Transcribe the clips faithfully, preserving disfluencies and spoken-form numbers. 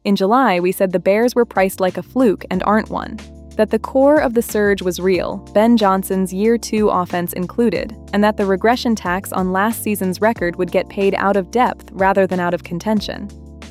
In July, we said the Bears were priced like a fluke and aren't one. That the core of the surge was real, Ben Johnson's year two offense included, and that the regression tax on last season's record would get paid out of depth rather than out of contention.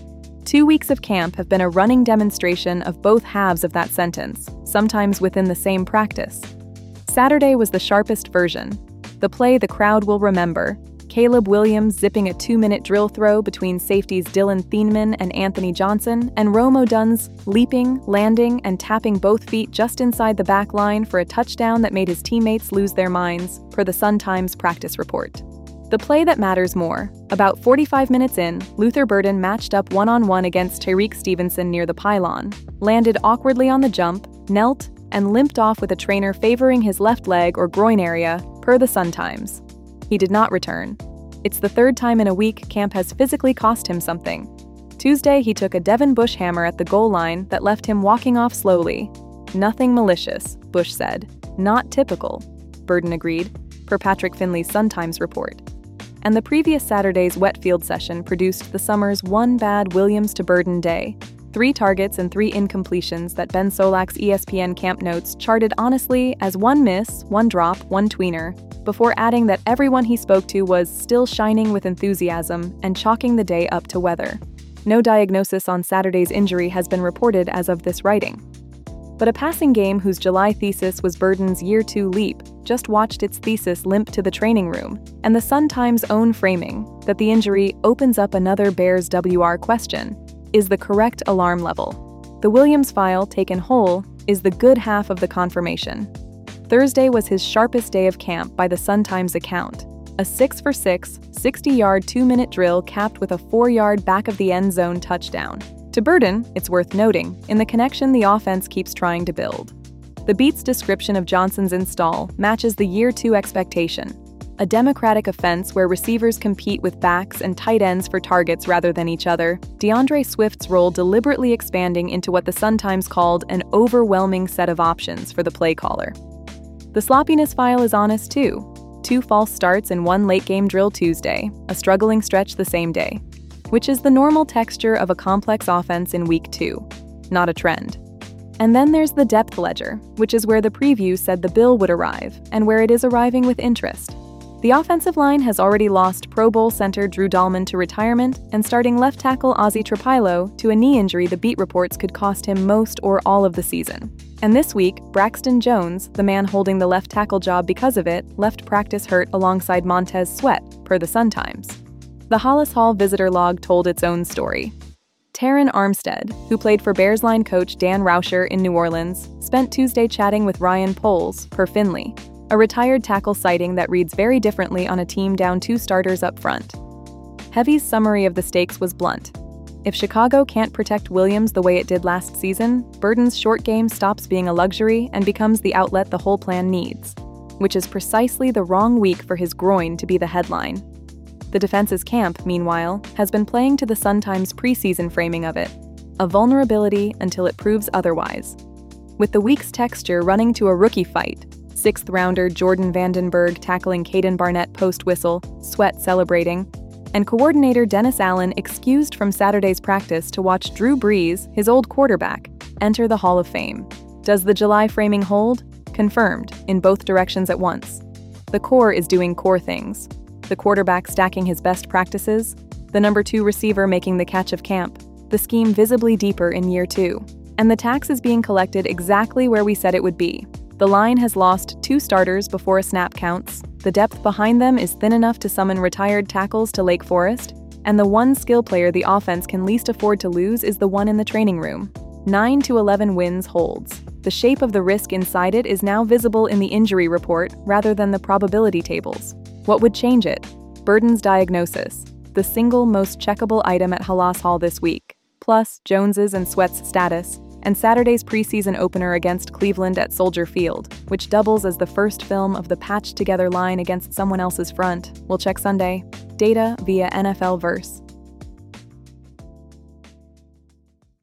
Two weeks of camp have been a running demonstration of both halves of that sentence, sometimes within the same practice. Saturday was the sharpest version. The play the crowd will remember, Caleb Williams zipping a two-minute drill throw between safeties Dylan Thieneman and Anthony Johnson, and Rome Odunze leaping, landing, and tapping both feet just inside the back line for a touchdown that made his teammates lose their minds, per the Sun-Times practice report. The play that matters more. About forty-five minutes in, Luther Burden matched up one-on-one against Tyrique Stevenson near the pylon, landed awkwardly on the jump, knelt, and limped off with a trainer favoring his left leg or groin area, per the Sun-Times. He did not return. It's the third time in a week camp has physically cost him something. Tuesday, he took a Devin Bush hammer at the goal line that left him walking off slowly. Nothing malicious, Bush said. Not typical, Burden agreed, per Patrick Finley's Sun-Times report. And the previous Saturday's wet field session produced the summer's one bad Williams to Burden day. Three targets and three incompletions that Ben Solak's E S P N camp notes charted honestly as one miss, one drop, one tweener, before adding that everyone he spoke to was still shining with enthusiasm and chalking the day up to weather. No diagnosis on Saturday's injury has been reported as of this writing. But a passing game whose July thesis was Burden's year two leap just watched its thesis limp to the training room, and the Sun-Times' own framing, that the injury opens up another Bears W R question, is the correct alarm level. The Williams file, taken whole, is the good half of the confirmation. Thursday was his sharpest day of camp by the Sun-Times account. A six for six, sixty-yard two-minute drill capped with a four-yard back-of-the-end-zone touchdown. To Burden, it's worth noting, in the connection the offense keeps trying to build. The Beat's description of Johnson's install matches the year two expectation. A democratic offense where receivers compete with backs and tight ends for targets rather than each other, DeAndre Swift's role deliberately expanding into what the Sun-Times called an overwhelming set of options for the play caller. The sloppiness file is honest too. Two false starts and one late-game drill Tuesday, a struggling stretch the same day, which is the normal texture of a complex offense in week two, not a trend. And then there's the depth ledger, which is where the preview said the bill would arrive, and where it is arriving with interest. The offensive line has already lost Pro Bowl center Drew Dahlman to retirement and starting left tackle Ozzie Trapilo to a knee injury the beat reports could cost him most or all of the season. And this week, Braxton Jones, the man holding the left tackle job because of it, left practice hurt alongside Montez Sweat, per the Sun-Times. The Hollis Hall visitor log told its own story. Terron Armstead, who played for Bears line coach Dan Rauscher in New Orleans, spent Tuesday chatting with Ryan Poles, per Finley, a retired tackle sighting that reads very differently on a team down two starters up front. Heavy's summary of the stakes was blunt. If Chicago can't protect Williams the way it did last season, Burden's short game stops being a luxury and becomes the outlet the whole plan needs, which is precisely the wrong week for his groin to be the headline. The defense's camp, meanwhile, has been playing to the Sun-Times preseason framing of it, a vulnerability until it proves otherwise. With the week's texture running to a rookie fight, sixth-rounder Jordan Vandenberg tackling Caden Barnett post-whistle, Sweat celebrating, and coordinator Dennis Allen excused from Saturday's practice to watch Drew Brees, his old quarterback, enter the Hall of Fame. Does the July framing hold? Confirmed, in both directions at once. The core is doing core things. The quarterback stacking his best practices, the number two receiver making the catch of camp, the scheme visibly deeper in year two, and the tax is being collected exactly where we said it would be. The line has lost two starters before a snap counts, the depth behind them is thin enough to summon retired tackles to Lake Forest, and the one skill player the offense can least afford to lose is the one in the training room. nine to eleven wins holds. The shape of the risk inside it is now visible in the injury report rather than the probability tables. What would change it? Burden's diagnosis, the single most checkable item at Hollis Hall this week, plus Jones's and Sweat's status, and Saturday's preseason opener against Cleveland at Soldier Field, which doubles as the first film of the patched-together line against someone else's front. We'll check Sunday. Data via N F L Verse.